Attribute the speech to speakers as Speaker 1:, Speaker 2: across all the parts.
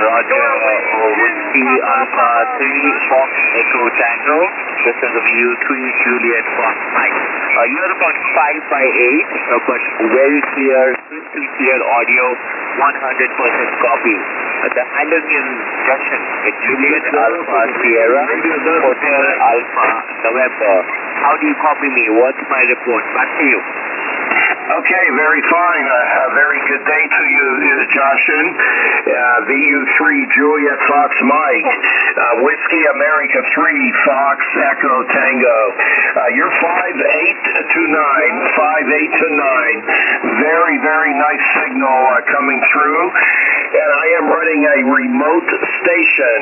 Speaker 1: Roger, Whiskey Alpha 3 Fox Echo Tango. This is VU3 Juliet Fox Mike. You're about 5 by 8, but very clear, crystal clear audio, 100% copy. The handling instruction is Juliet Alpha Sierra, Hotel Alpha November. How do you copy me? What's my report? Back to you.
Speaker 2: Okay, very fine. A very good day to you, Joshin. VU3 Juliet Fox Mike, Whiskey America 3 Fox Echo Tango. You're 5-8 to 9, 5-8 to 9. Very, very nice signal coming through. And I am running a remote station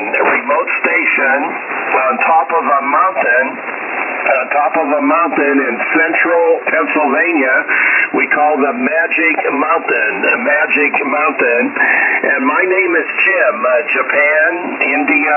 Speaker 2: on top of a mountain in central Pennsylvania. We call the Magic Mountain, and my name is Jim, Japan, India,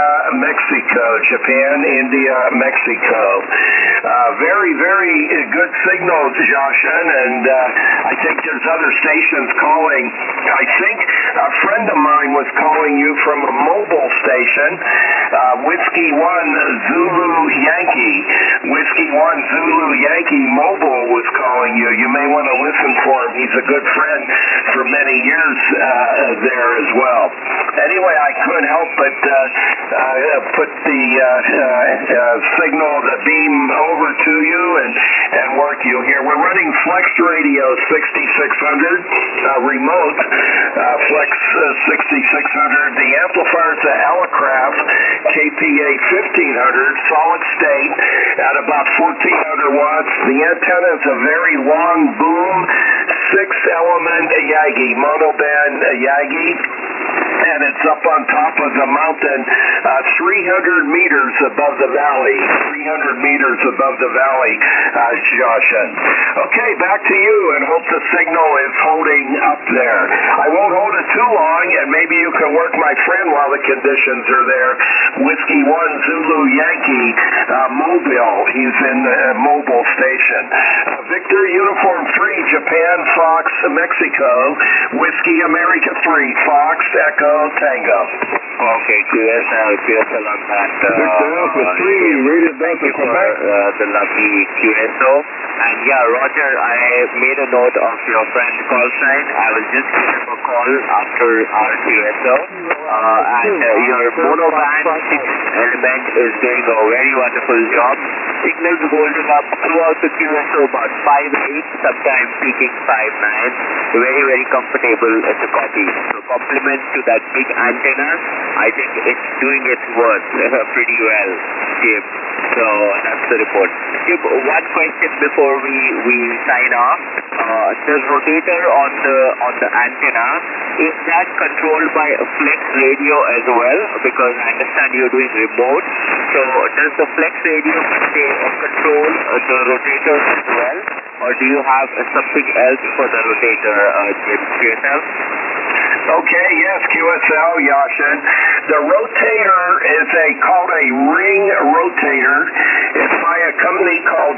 Speaker 2: Mexico. Very, very good signals, Joshin, and I think there's other stations calling. I think a friend of mine was calling you from a mobile station, Whiskey 1 Zulu Yankee. Whiskey 1 Zulu Yankee Mobile was calling you. You may want to listen for him. He's a good friend for many years there as well. Anyway, I couldn't help but put the signal, the beam over to you and work you here. We're running Flex Radio 6600, remote Flex 6600. The amplifier's a Alacraft KPA 1500, solid state at about 1400 watts. The antenna is a very long boom, 6-element Yagi, monoband Yagi, and it's up on top of the mountain, 300 meters above the valley, Joshin. Okay, back to you, and hope the signal is holding up there. I won't hold it too long, and maybe you can work my friend while the conditions are there. Whiskey 1 Zulu Yankee Mobile. He's in the mobile station. Victor Uniform 3 Japan Fox Mexico. Whiskey America 3 Fox Echo Tango.
Speaker 1: Okay, QSL on that.
Speaker 3: Victor Alpha 3 rated Delta Quebec.
Speaker 1: The lucky QSO. And yeah, Roger, I made a note of your friend call sign. I will just give him a call after our QSO. And your monoband 6-element is doing a very wonderful job. Signals holding up throughout the QSO about 5.8, sometimes peaking 5.9. Very, very comfortable as a copy. So compliments to that big antenna. I think it's doing its work pretty well, Jim. So that's the report. Jim, one question before we sign off. The rotator on the antenna, is that controlled by a Flex Radio as well? Because I understand you're doing remote. So does the Flex Radio control the rotator as well? Or do you have something else for the rotator, Jim, yourself?
Speaker 2: Okay, yes, QSL, Yashin. The rotator is called a ring rotator. It's by a company called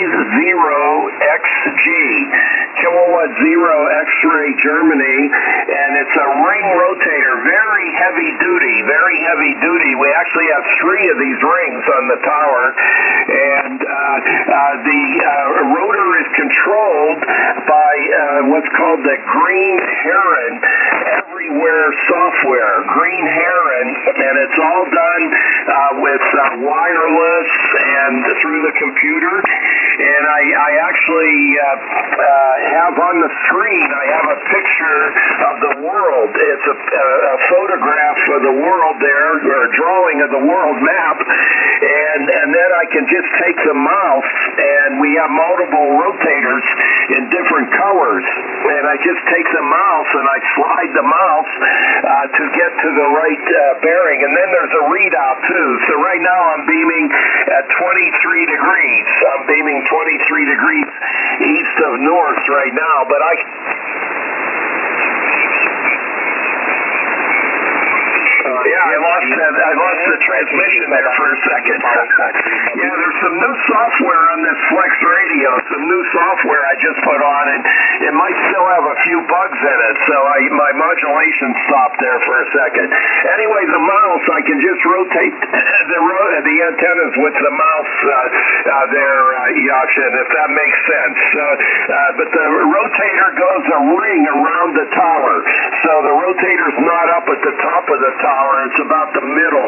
Speaker 2: K0XG, Kilowatt Zero X-Ray Germany, and it's a ring rotator, very heavy duty. We actually have 3 of these rings on the tower, and the rotor is controlled by what's called the Green Heron Everywhere software, Green Heron, and it's all done with wireless and through the computer. And I actually have on the screen, I have a picture of the world. It's a photograph of the world there, or a drawing of the world map. And then I can just take the mouse, and we have multiple rotators in different colors. And I just take the mouse and I slide the mouse to get to the right bearing. And then there's a readout too. So right now I'm beaming at 23 degrees. I'm beaming 23 degrees east of north right now. But I lost lost the transmission there for a second. Yeah, there's some new software on this Flex radio, some new software I just put on, and it might still have a few bugs in it, so my modulation stopped there for a second. Anyway, the mouse, I can just rotate the antennas with the mouse there, Yashin, if that makes sense. But the rotator goes a ring around the tower, so the rotator's not up at the top of the tower, it's about the middle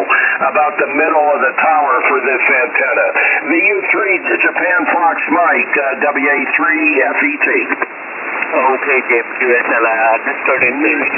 Speaker 2: of the tower for this antenna. VU3 Japan Fox Mike, WA3FET.
Speaker 1: Okay, Jim, QSL, I understood it.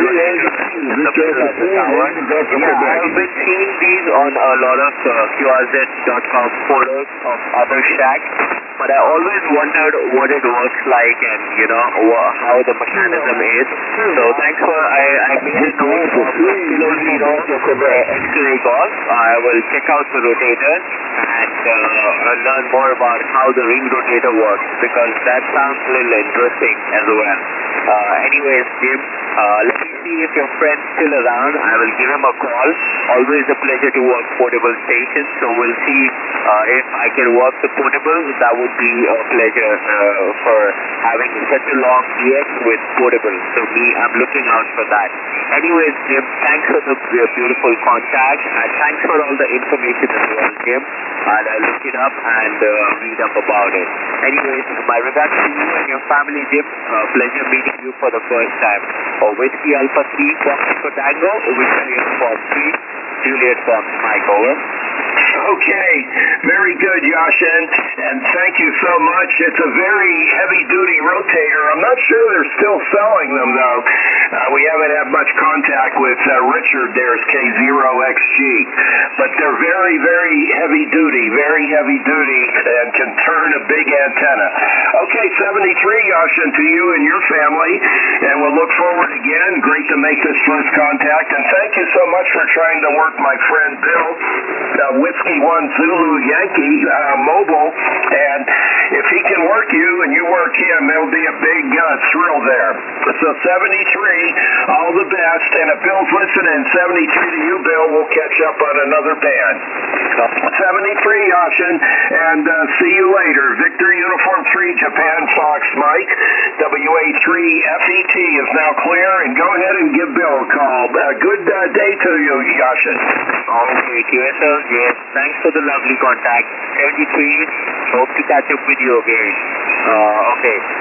Speaker 1: The middle of the tower. Yeah, I've been seeing these on a lot of QRZ.com photos of other shacks, but I always wondered what it works like and, how the mechanism is. So thanks for, I made a note of Kilo Zero X-ray golf. I will check out the rotator and learn more about how the ring rotator works, because that sounds a little interesting as well. Anyways, Jim, let me see if your friend's still around. I will give him a call. Always a pleasure to work portable stations, so we'll see if I can work the portable. That would be a pleasure for having such a long DX with portable. So I'm looking out for that. Anyways, Jim, thanks for the beautiful contact, and thanks for all the information as well, Jim. I'll look it up and read up about it. Anyways, my regards to you and your family, Jim. Pleasure meeting you for the first time. Whiskey Alpha 3, Fox Tango, Whiskey Alpha 3, Juliet Fox Mike, over.
Speaker 2: Okay, very good, Yashin, and thank you so much. It's a very heavy-duty rotator. I'm not sure they're still selling them, though. We haven't had much contact with Richard there's K0XG, but they're very, very heavy-duty, and can turn a big antenna. Okay, 73, Yashin, to you and your family, and we'll look forward again. Great to make this first contact, and thank you so much for trying to work my friend Bill, Whiskey 1 Zulu Yankee mobile, and if he can work you and you work him, there'll be a big thrill there. So 73, all the best, and if Bill's listening, 73 to you, Bill, we'll catch up on another band. 73, Yashin, and see you later. Victor Uniform 3, Japan Fox Mike, WA3FET is now clear, and go ahead and give Bill a call. Good day to you, Yashin.
Speaker 1: Okay, QSL, yes, thanks for the lovely contact. 73, hope to catch up with you again. Okay.